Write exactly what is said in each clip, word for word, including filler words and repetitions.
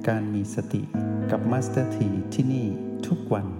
การมีสติกับมาสเตอร์ทีที่นี่ทุกวัน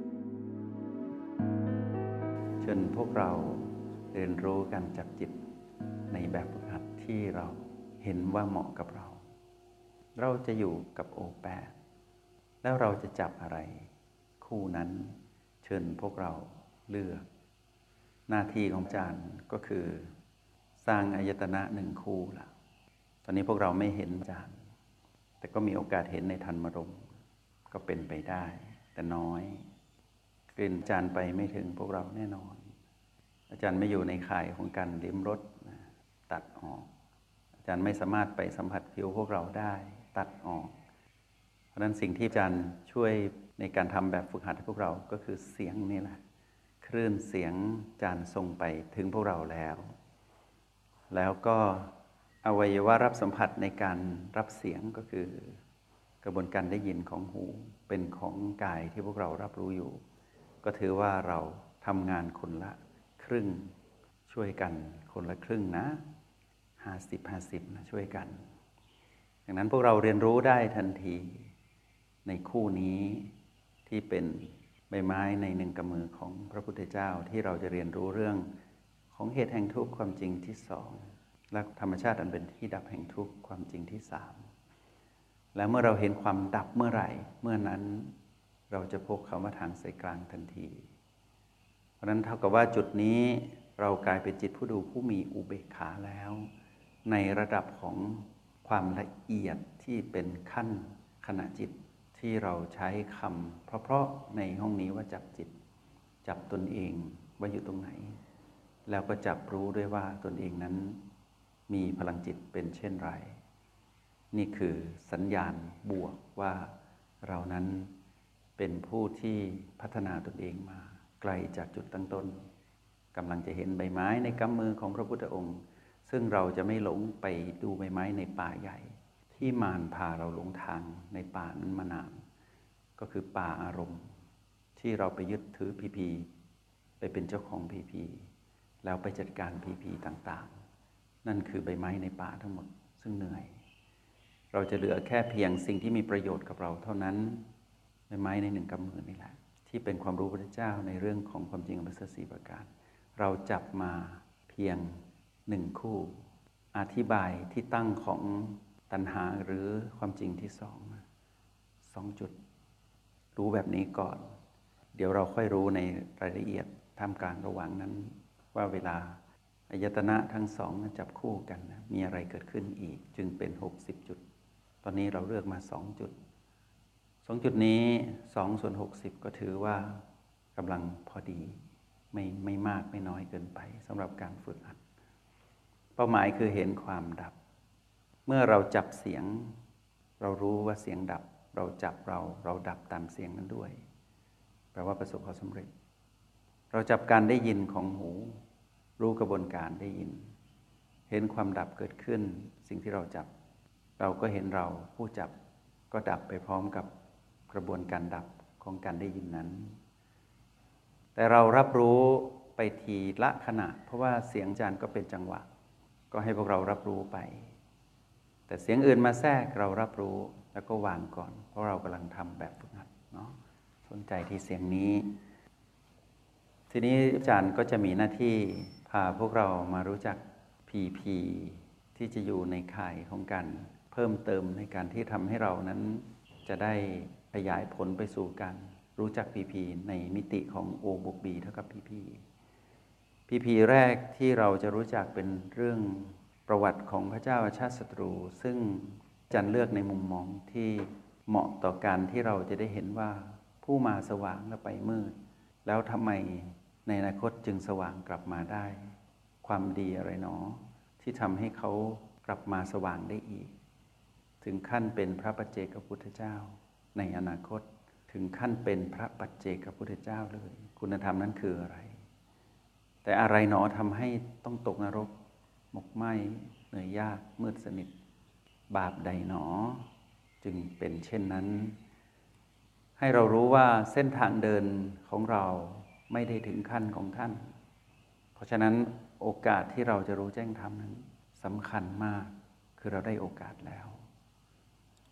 เชิญพวกเราเรียนรู้กันจับจิตในแบบฝึกหัดที่เราเห็นว่าเหมาะกับเราเราจะอยู่กับโอแปดแล้วเราจะจับอะไรคู่นั้นเชิญพวกเราเลือกหน้าที่ของอาจารย์ก็คือสร้างอายตนะหนึ่งคู่ละตอนนี้พวกเราไม่เห็นอาจารย์แต่ก็มีโอกาสเห็นในธรรมารมณ์ก็เป็นไปได้แต่น้อยกลิ่นอาจารย์ไปไม่ถึงพวกเราแน่นอนอาจารย์ไม่อยู่ในข่ายของการลิ้มรสตัดออกอาจารย์ไม่สามารถไปสัมผัสผิวพวกเราได้ตัดออกเพราะฉะนั้นสิ่งที่อาจารย์ช่วยในการทำแบบฝึกหัดให้พวกเราก็คือเสียงนี่แหละคลื่นเสียงอาจารย์ส่งไปถึงพวกเราแล้วแล้วก็อวัยวะรับสัมผัสในการรับเสียงก็คือกระบวนการได้ยินของหูเป็นของกายที่พวกเรารับรู้อยู่ก็ถือว่าเราทำงานคนละครึ่งช่วยกันคนละครึ่งนะห้าสิบห้าสิบนะช่วยกันดังนั้นพวกเราเรียนรู้ได้ทันทีในคู่นี้ที่เป็นใบไม้ในหนึ่งกำมือของพระพุทธเจ้าที่เราจะเรียนรู้เรื่องของเหตุแห่งทุกข์ความจริงที่สองและธรรมชาติอันเป็นที่ดับแห่งทุกข์ความจริงที่สามและเมื่อเราเห็นความดับเมื่อไหร่เมื่อนั้นเราจะพบคำว่าทางสายกลางทันทีเพราะนั้นเท่ากับว่าจุดนี้เรากลายเป็นจิตผู้ดูผู้มีอุเบกขาแล้วในระดับของความละเอียดที่เป็นขั้นขณะจิตที่เราใช้คำเพราะๆในห้องนี้ว่าจับจิตจับตนเองว่าอยู่ตรงไหนแล้วก็จับรู้ด้วยว่าตนเองนั้นมีพลังจิตเป็นเช่นไรนี่คือสัญญาณบวกว่าเรานั้นเป็นผู้ที่พัฒนาตนเองมาไกลจากจุดตั้งต้นกำลังจะเห็นใบไม้ในกำมือของพระพุทธองค์ซึ่งเราจะไม่หลงไปดูใบไม้ในป่าใหญ่ที่มารพาเราหลงทางในป่านั้นมานานก็คือป่าอารมณ์ที่เราไปยึดถือพีพีไปเป็นเจ้าของพีพีแล้วไปจัดการพีพีต่างๆนั่นคือใบไม้ในป่าทั้งหมดซึ่งเหนื่อยเราจะเหลือแค่เพียงสิ่งที่มีประโยชน์กับเราเท่านั้นใบไม้ในหนึ่งกำมือนี่แหละที่เป็นความรู้พระพุทธเจ้าในเรื่องของความจริงอริยสัจสี่ประการเราจับมาเพียงหนึ่งคู่อธิบายที่ตั้งของตัณหาหรือความจริงที่สองสองจุดรู้แบบนี้ก่อนเดี๋ยวเราค่อยรู้ในรายละเอียดท่ามกลางระหว่างนั้นว่าเวลาอายตนะทั้งสองจับคู่กันมีอะไรเกิดขึ้นอีกจึงเป็นหกสิบจุดตอนนี้เราเลือกมาสองจุดสองจุดนี้สองส่วนหกสิบก็ถือว่ากำลังพอดีไม่ไม่มากไม่น้อยเกินไปสำหรับการฝึกหัดเป้าหมายคือเห็นความดับเมื่อเราจับเสียงเรารู้ว่าเสียงดับเราจับเราเราดับตามเสียงนั้นด้วยแปลว่าประสบความสำเร็จเราจับการได้ยินของหูรู้กระบวนการได้ยินเห็นความดับเกิดขึ้นสิ่งที่เราจับเราก็เห็นเราผู้จับก็ดับไปพร้อมกับกระบวนการดับของการได้ยินนั้นแต่เรารับรู้ไปทีละขณะเพราะว่าเสียงอาจารย์ก็เป็นจังหวะก็ให้พวกเรารับรู้ไปแต่เสียงอื่นมาแทรกเรารับรู้แล้วก็วางก่อนเพราะเรากำลังทำแบบฝึกหัดเนาะสนใจที่เสียงนี้ทีนี้อาจารย์ก็จะมีหน้าที่พาพวกเรามารู้จัก พี พี ที่จะอยู่ในข่ายของการเพิ่มเติมในการที่ทำให้เรานั้นจะได้ขยายผลไปสู่การรู้จัก พี พี ในมิติของ O บวก B เท่ากับ พี พี พี พี แรกที่เราจะรู้จักเป็นเรื่องประวัติของพระเจ้าอาชาติศัตรูซึ่งอาจารย์เลือกในมุมมองที่เหมาะต่อการที่เราจะได้เห็นว่าผู้มาสว่างแล้วไปมืดแล้วทำไมในอนาคตจึงสว่างกลับมาได้ความดีอะไรหนอที่ทำให้เขากลับมาสว่างได้อีกถึงขั้นเป็นพระปัจเจกพุทธเจ้าในอนาคตถึงขั้นเป็นพระปัจเจกพุทธเจ้าเลยคุณธรรมนั้นคืออะไรแต่อะไรหนอทำให้ต้องตกนรกหมกไหม้เหนื่อยยากมืดสนิทบาปใดหนอจึงเป็นเช่นนั้นให้เรารู้ว่าเส้นทางเดินของเราไม่ได้ถึงขั้นของท่านเพราะฉะนั้นโอกาสที่เราจะรู้แจ้งธรรมนั้นสำคัญมากคือเราได้โอกาสแล้ว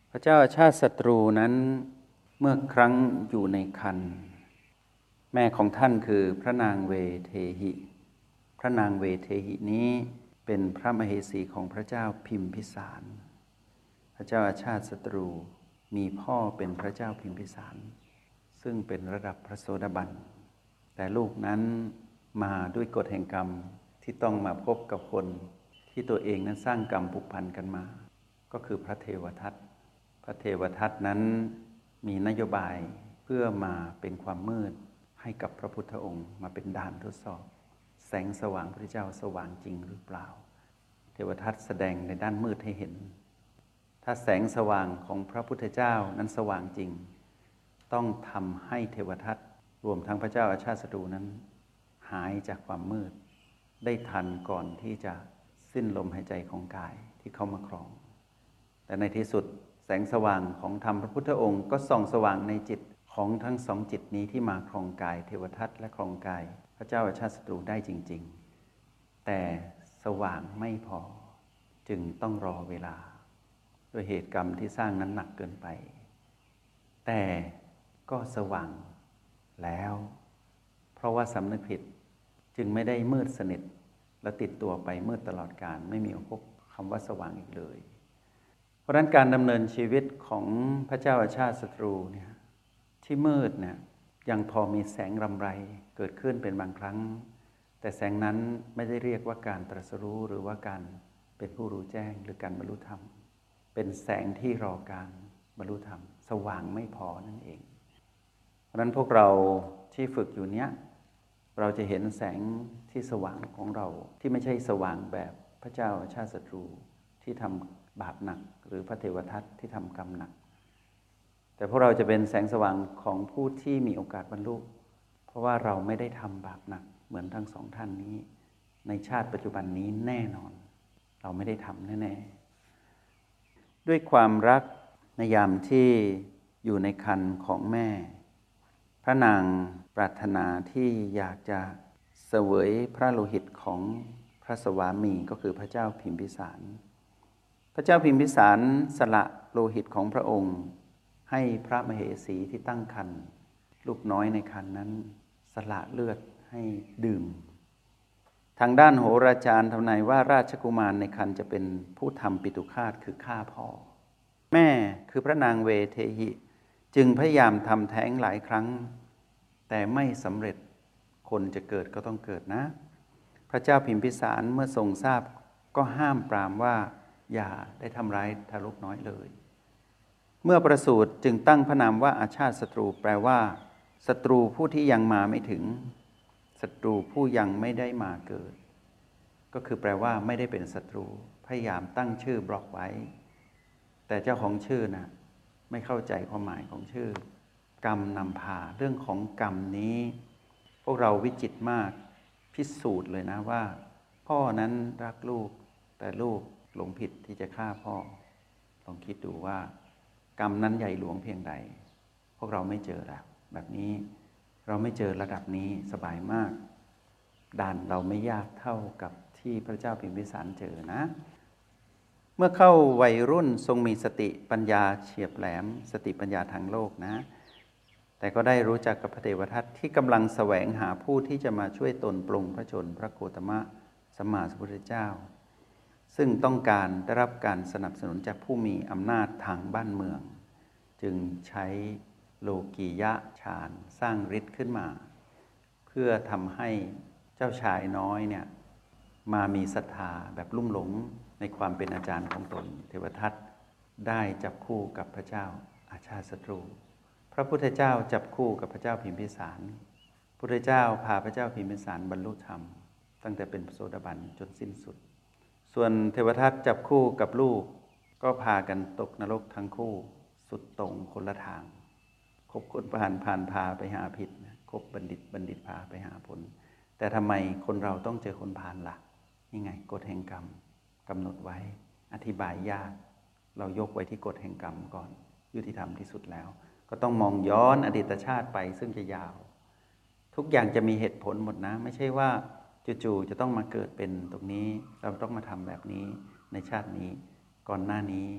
พระเจ้าอาชาติศัตรูนั้นเมื่อครั้งอยู่ในครรภ์แม่ของท่านคือพระนางเวเทหิพระนางเวเทหินี้เป็นพระมเหสีของพระเจ้าพิมพิสารพระเจ้าอาชาติศัตรูมีพ่อเป็นพระเจ้าพิมพิสารซึ่งเป็นระดับพระโสดาบันแต่ลูกนั้นมาด้วยกฎแห่งกรรมที่ต้องมาพบกับคนที่ตัวเองนั้นสร้างกรรมผูกพันกันมาก็คือพระเทวทัตพระเทวทัตนั้นมีนโยบายเพื่อมาเป็นความมืดให้กับพระพุทธองค์มาเป็นด่านทดสอบแสงสว่างพระเจ้าสว่างจริงหรือเปล่าเทวทัตแสดงในด้านมืดให้เห็นถ้าแสงสว่างของพระพุทธเจ้านั้นสว่างจริงต้องทำให้เทวทัตรวมทั้งพระเจ้าอาชาติศัตรูนั้นหายจากความมืดได้ทันก่อนที่จะสิ้นลมหายใจของกายที่เข้ามาครองแต่ในที่สุดแสงสว่างของธรรมพระพุทธองค์ก็ส่องสว่างในจิตของทั้งสองจิตนี้ที่มาครองกายเทวทัตและครองกายพระเจ้าอาชาติศัตรูได้จริงๆแต่สว่างไม่พอจึงต้องรอเวลาด้วยเหตุกรรมที่สร้างนั้นหนักเกินไปแต่ก็สว่างแล้วเพราะว่าสำนึกผิดจึงไม่ได้มืดสนิทและติดตัวไปมืดตลอดกาลไม่มีพบคำว่าสว่างอีกเลยเพราะฉะนั้นการดำเนินชีวิตของพระเจ้าอาชาติศัตรูเนี่ยที่มืดเนี่ยยังพอมีแสงรำไรเกิดขึ้นเป็นบางครั้งแต่แสงนั้นไม่ได้เรียกว่าการตรัสรู้หรือว่าการเป็นผู้รู้แจ้งหรือการบรรลุธรรมเป็นแสงที่รอการบรรลุธรรมสว่างไม่พอนั่นเองเพราะฉะนั้นพวกเราที่ฝึกอยู่เนี้ยเราจะเห็นแสงที่สว่างของเราที่ไม่ใช่สว่างแบบพระเจ้าอาชาติศัตรูที่ทำบาปหนักหรือพระเทวทัตที่ทำกรรมหนักแต่พวกเราจะเป็นแสงสว่างของผู้ที่มีโอกาสบรรลุเพราะว่าเราไม่ได้ทำบาปหนักเหมือนทั้งสองท่านนี้ในชาติปัจจุบันนี้แน่นอนเราไม่ได้ทำแน่ๆด้วยความรักในยามที่อยู่ในครรภ์ของแม่พระนางปรารถนาที่อยากจะเสวยพระโลหิตของพระสวามีก็คือพระเจ้าพิมพิสารพระเจ้าพิมพิสารสละโลหิตของพระองค์ให้พระมเหสีที่ตั้งครรภ์ลูกน้อยในครรภ์นั้นสละเลือดให้ดื่มทางด้านโหราจารย์ทำนายว่าราชกุมารในครรภ์จะเป็นผู้ทำปิตุฆาตคือฆ่าพ่อแม่คือพระนางเวเทหิจึงพยายามทำแท้งหลายครั้งแต่ไม่สำเร็จคนจะเกิดก็ต้องเกิดนะพระเจ้าพิมพิสารเมื่อทรงทราบก็ห้ามปรามว่าอย่าได้ทำร้ายทารกน้อยเลยเมื่อประสูติจึงตั้งพระนามว่าอาชาติศัตรูแปลว่าศัตรูผู้ที่ยังมาไม่ถึงศัตรูผู้ยังไม่ได้มาเกิดก็คือแปลว่าไม่ได้เป็นศัตรูพยายามตั้งชื่อบล็อกไว้แต่เจ้าของชื่อนะไม่เข้าใจความหมายของชื่อกรรมนำพาเรื่องของกรรมนี้พวกเราวิจิตรมากพิสูจน์เลยนะว่าพ่อนั้นรักลูกแต่ลูกหลงผิดที่จะฆ่าพ่อลองคิดดูว่ากรรมนั้นใหญ่หลวงเพียงใดพวกเราไม่เจอแล้วแบบนี้เราไม่เจอระดับนี้สบายมากด่านเราไม่ยากเท่ากับที่พระเจ้าพิมพิสารเจอนะเมื่อเข้าวัยรุ่นทรงมีสติปัญญาเฉียบแหลมสติปัญญาทางโลกนะแต่ก็ได้รู้จักกับพระเทวทัตที่กำลังแสวงหาผู้ที่จะมาช่วยตนปลงพระชนพระโคตมะสัมมาสัมพุทธเจ้าซึ่งต้องการได้รับการสนับสนุนจากผู้มีอำนาจทางบ้านเมืองจึงใช้โลกียะฌานสร้างฤทธิ์ขึ้นมาเพื่อทำให้เจ้าชายน้อยเนี่ยมามีศรัทธาแบบลุ่มหลงในความเป็นอาจารย์ของตนเทวทัตได้จับคู่กับพระเจ้าอาชาติศัตรูพระพุทธเจ้าจับคู่กับพระเจ้าพิมพิสารพุทธเจ้าพาพระเจ้าพิมพิสารบรรลุธรรมตั้งแต่เป็นโสดาบันจนสิ้นสุดส่วนเทวทัตจับคู่กับลูกก็พากันตกนรกทั้งคู่สุดตรงคนละทางคบคนผ่านผ่านพาไปหาผิดคบบัณฑิตบัณฑิตพาไปหาผลแต่ทำไมคนเราต้องเจอคนผ่านล่ะนี่ไงกฎแห่งกรรมกำหนดไว้อธิบายยากเรายกไว้ที่กฎแห่งกรรมก่อนยุติธรรมที่สุดแล้วก็ต้องมองย้อนอดีตชาติไปซึ่งจะยาวทุกอย่างจะมีเหตุผลหมดนะไม่ใช่ว่าจู่ๆจะต้องมาเกิดเป็นตรงนี้เราต้องมาทำแบบนี้ในชาตินี้ก่อนหน้านี้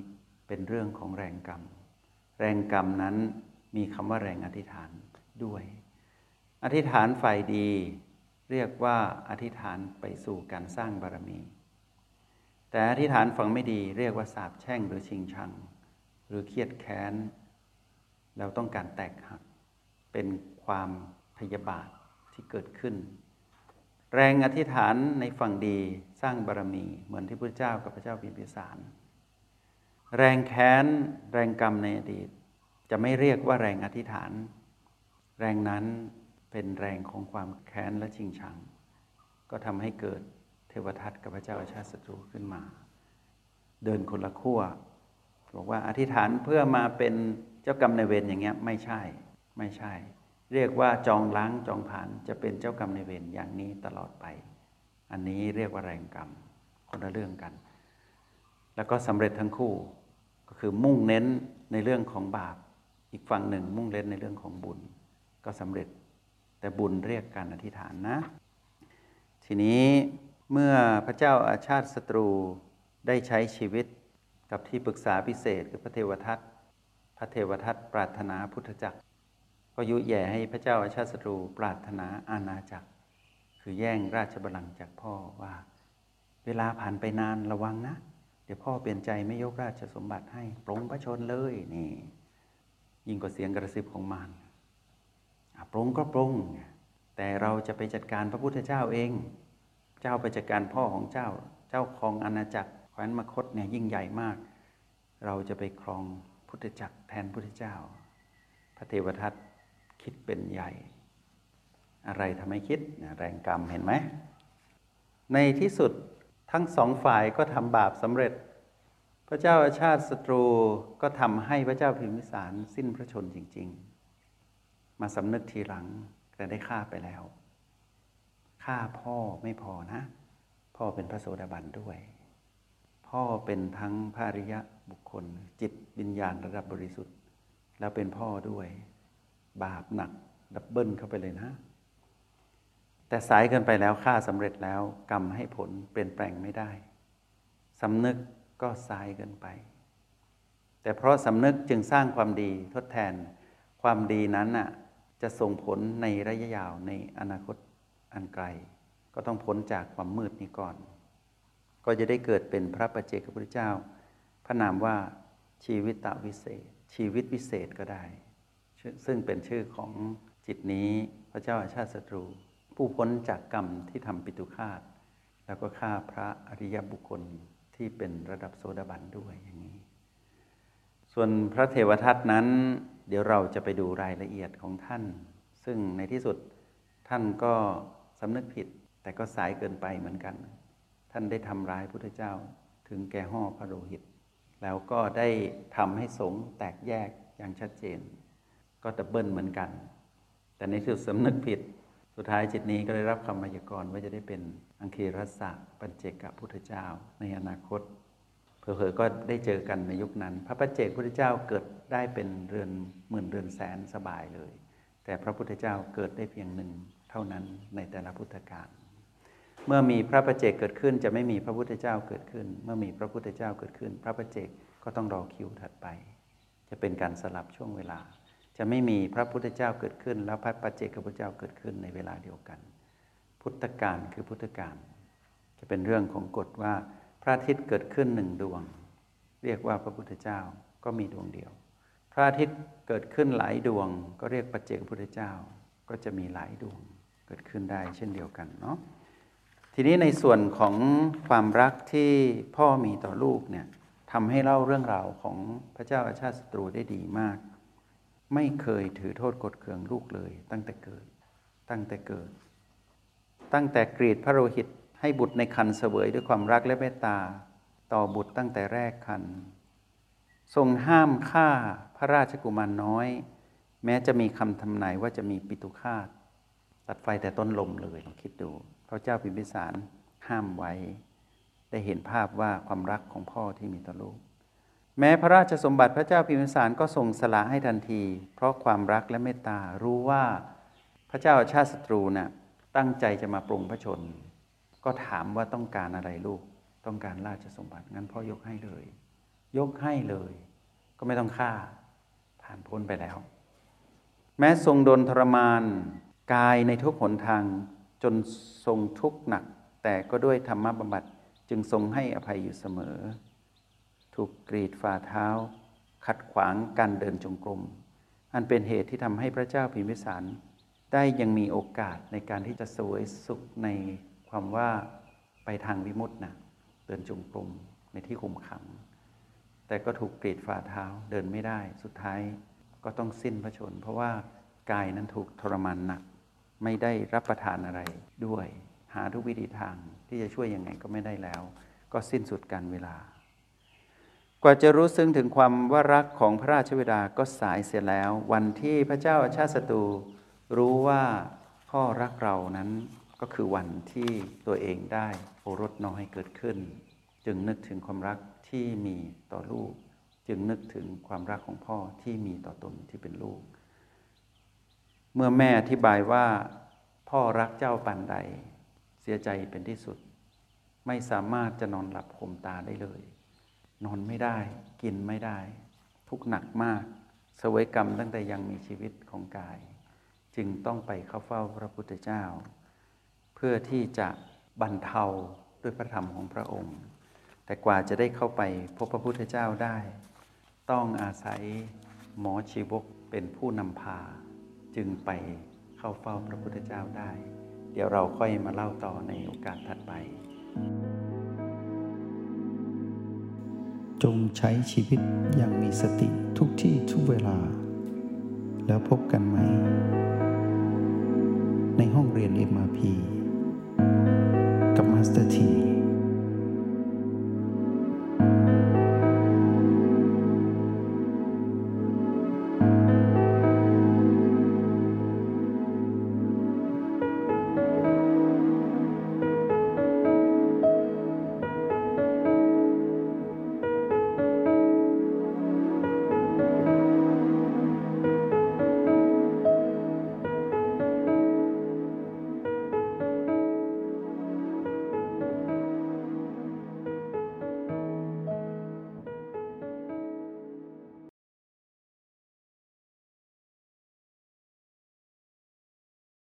เป็นเรื่องของแรงกรรมแรงกรรมนั้นมีคำว่าแรงอธิษฐานด้วยอธิษฐานฝ่ายดีเรียกว่าอธิษฐานไปสู่การสร้างบารมีแต่อธิษฐานฝั่งไม่ดีเรียกว่าสาปแช่งหรือชิงชังหรือเครียดแค้นแล้วต้องการแตกหักเป็นความพยาบาทที่เกิดขึ้นแรงอธิษฐานในฝั่งดีสร้างบารมีเหมือนที่พระเจ้ากับพระเจ้าพิมพิสารแรงแค้นแรงกรรมในอดีตจะไม่เรียกว่าแรงอธิษฐานแรงนั้นเป็นแรงของความแค้นและชิงชังก็ทำให้เกิดเทวทัตกับพระเจ้าอาชาติศัตรูขึ้นมาเดินคนละขั้วบอกว่าอธิษฐานเพื่อมาเป็นเจ้ากรรมนายเวรอย่างเงี้ยไม่ใช่ไม่ใช่เรียกว่าจองล้างจองผ่านจะเป็นเจ้ากรรมนายเวรอย่างนี้ตลอดไปอันนี้เรียกว่าแรงกรรมคนละเรื่องกันแล้วก็สำเร็จทั้งคู่ก็คือมุ่งเน้นในเรื่องของบาปอีกฝั่งหนึ่งมุ่งเน้นในเรื่องของบุญก็สำเร็จแต่บุญเรียกการอธิษฐานนะทีนี้เมื่อพระเจ้าอาชาติศัตรูได้ใช้ชีวิตกับที่ปรึกษาพิเศษคือพระเทวทัตพระเทวทัตปรารถนาพุทธจักรก็ยุแย่ให้พระเจ้าอาชาติศัตรูปรารถนาอาณาจักรคือแย่งราชบัลลังก์จากพ่อว่าเวลาผ่านไปนานระวังนะเดี๋ยวพ่อเปลี่ยนใจไม่ยกราชสมบัติให้ปรงพระชนเลยนี่ยิ่งกว่าเสียงกระซิบของมารปรงก็ปรงแต่เราจะไปจัดการพระพุทธเจ้าเองเจ้าไปจัดการพ่อของเจ้าเจ้าครองอาณาจักรแคว้นมคธเนี่ยยิ่งใหญ่มากเราจะไปครองพุทธจักรแทนพุทธเจ้าพระเทวทัตคิดเป็นใหญ่อะไรทำให้คิดแรงกรรมเห็นไหมในที่สุดทั้งสองฝ่ายก็ทำบาปสำเร็จพระเจ้าอาชาติศัตรูก็ทำให้พระเจ้าพิมพิสารสิ้นพระชนจริงๆมาสำนึกทีหลังแต่ได้ฆ่าไปแล้วฆ่าพ่อไม่พอนะพ่อเป็นพระโสดาบันด้วยพ่อเป็นทั้งพระอริยบุคคลจิตวิญญาณระดับบริสุทธิ์แล้วเป็นพ่อด้วยบาปหนักดับเบิลเข้าไปเลยนะแต่สายเกินไปแล้วฆ่าสำเร็จแล้วกรรมให้ผลเปลี่ยนแปลงไม่ได้สำนึกก็สายเกินไปแต่เพราะสำนึกจึงสร้างความดีทดแทนความดีนั้นน่ะจะส่งผลในระยะยาวในอนาคตอันไกลก็ต้องพ้นจากความมืดนี้ก่อนก็จะได้เกิดเป็นพระปัจเจกพุทธเจ้าพระนามว่าชีวิตวิเศษชีวิตวิเศษก็ได้ซึ่งเป็นชื่อของจิตนี้พระเจ้าอาชาติศัตรูผู้พ้นจากกรรมที่ทำปิตุฆาตแล้วก็ฆ่าพระอริยบุคคลที่เป็นระดับโสดาบันด้วยอย่างนี้ส่วนพระเทวทัตนั้นเดี๋ยวเราจะไปดูรายละเอียดของท่านซึ่งในที่สุดท่านก็สำนึกผิดแต่ก็สายเกินไปเหมือนกันท่านได้ทำร้ายพุทธเจ้าถึงแก่ห่อพระโลหิตแล้วก็ได้ทำให้สงฆ์แตกแยกอย่างชัดเจนก็ดับเบิลเหมือนกันแต่ในที่สุดสำนึกผิดสุดท้ายจิตนี้ก็ได้รับคำพยากรณ์ว่าจะได้เป็นอังคีรสะปัญเจกพุทธเจ้าในอนาคตเผลอๆก็ได้เจอกันในยุคนั้นพระปัจเจกพุทธเจ้าเกิดได้เป็นเรือนหมื่นเรือนแสนสบายเลยแต่พระพุทธเจ้าเกิดได้เพียงหนึ่งเท่านั้นในแต่ละพุทธกาลเมื่อมีพระปัจเจกเกิดขึ้นจะไม่มีพระพุทธเจ้าเกิดขึ้นเมื่อมีพระพุทธเจ้าเกิดขึ้นพระปัจเจกก็ต้องรอคิวถัดไปจะเป็นการสลับช่วงเวลาจะไม่มีพระพุทธเจ้าเกิดขึ้นแล้วพระปัจเจกพุทธเจ้าเกิดขึ้นในเวลาเดียวกันพุทธกาลคือพุทธกาลจะเป็นเรื่องของกฎว่าพระอาทิตย์เกิดขึ้นหนึ่งดวงเรียกว่าพระพุทธเจ้าก็มีดวงเดียวพระอาทิตย์เกิดขึ้นหลายดวงก็เรียกปัจเจกพุทธเจ้าก็จะมีหลายดวงเกิดขึ้นได้เช่นเดียวกันเนาะทีนี้ในส่วนของความรักที่พ่อมีต่อลูกเนี่ยทำให้เล่าเรื่องราวของพระเจ้าอาชาติศัตรูได้ดีมากไม่เคยถือโทษกดเคืองลูกเลยตั้งแต่เกิดตั้งแต่เกิดตั้งแต่กรีดพระโลหิตให้บุตรในครรภ์เสวยด้วยความรักและเมตตาต่อบุตรตั้งแต่แรกครรภ์ทรงห้ามฆ่าพระราชกุมารน้อยแม้จะมีคำทำนายว่าจะมีปิตุฆาตตัดไฟแต่ต้นลมเลยลองคิดดูพระเจ้าพิมพิสารห้ามไว้ได้เห็นภาพว่าความรักของพ่อที่มีต่อลูกแม้พระราชสมบัติพระเจ้าพิมพิสารก็ทรงสละให้ทันทีเพราะความรักและเมตตารู้ว่าพระเจ้าอาชาติศัตรูน่ะตั้งใจจะมาปรงพระชนก็ถามว่าต้องการอะไรลูกต้องการราชสมบัติงั้นพ่อยกให้เลยยกให้เลยก็ไม่ต้องฆ่าผ่านพ้นไปแล้วแม้ทรงโดนทรมานกายในทุกหนทางจนทรงทุกข์หนักแต่ก็ด้วยธรรมบำบัดจึงทรงให้อภัยอยู่เสมอถูกกรีดฝ่าเท้าขัดขวางการเดินจงกรมอันเป็นเหตุที่ทำให้พระเจ้าพิมพิสารได้ยังมีโอกาสในการที่จะเสวยสุขในความว่าไปทางวิมุตตินะเดินจงกรมในที่คุมขังแต่ก็ถูกกรีดฝ่าเท้าเดินไม่ได้สุดท้ายก็ต้องสิ้นพระชนม์เพราะว่ากายนั้นถูกทรมานหนักไม่ได้รับประทานอะไรด้วยหาทุกวิธีทางที่จะช่วยยังไงก็ไม่ได้แล้วก็สิ้นสุดการเวลากว่าจะรู้ซึ้งถึงความว่ารักของพระราชบิดาก็สายเสียแล้ววันที่พระเจ้าอาชาติศัตรูรู้ว่าพ่อรักเรานั้นก็คือวันที่ตัวเองได้โอรสน้อยเกิดขึ้นจึงนึกถึงความรักที่มีต่อลูกจึงนึกถึงความรักของพ่อที่มีต่อตนที่เป็นลูกเมื่อแม่อธิบายว่าพ่อรักเจ้าปานใดเสียใจเป็นที่สุดไม่สามารถจะนอนหลับข่มตาได้เลยนอนไม่ได้กินไม่ได้ทุกข์หนักมากเสวยกรรมตั้งแต่ยังมีชีวิตของกายจึงต้องไปเข้าเฝ้าพระพุทธเจ้าเพื่อที่จะบรรเทาด้วยพระธรรมของพระองค์แต่กว่าจะได้เข้าไปพบพระพุทธเจ้าได้ต้องอาศัยหมอชีวกเป็นผู้นำพาจึงไปเข้าเฝ้าพระพุทธเจ้าได้เดี๋ยวเราค่อยมาเล่าต่อในโอกาสถัดไปจงใช้ชีวิตอย่างมีสติทุกที่ทุกเวลาแล้วพบกันไหมในห้องเรียน เอ็ม อาร์ พี กับมาสเตอร์ที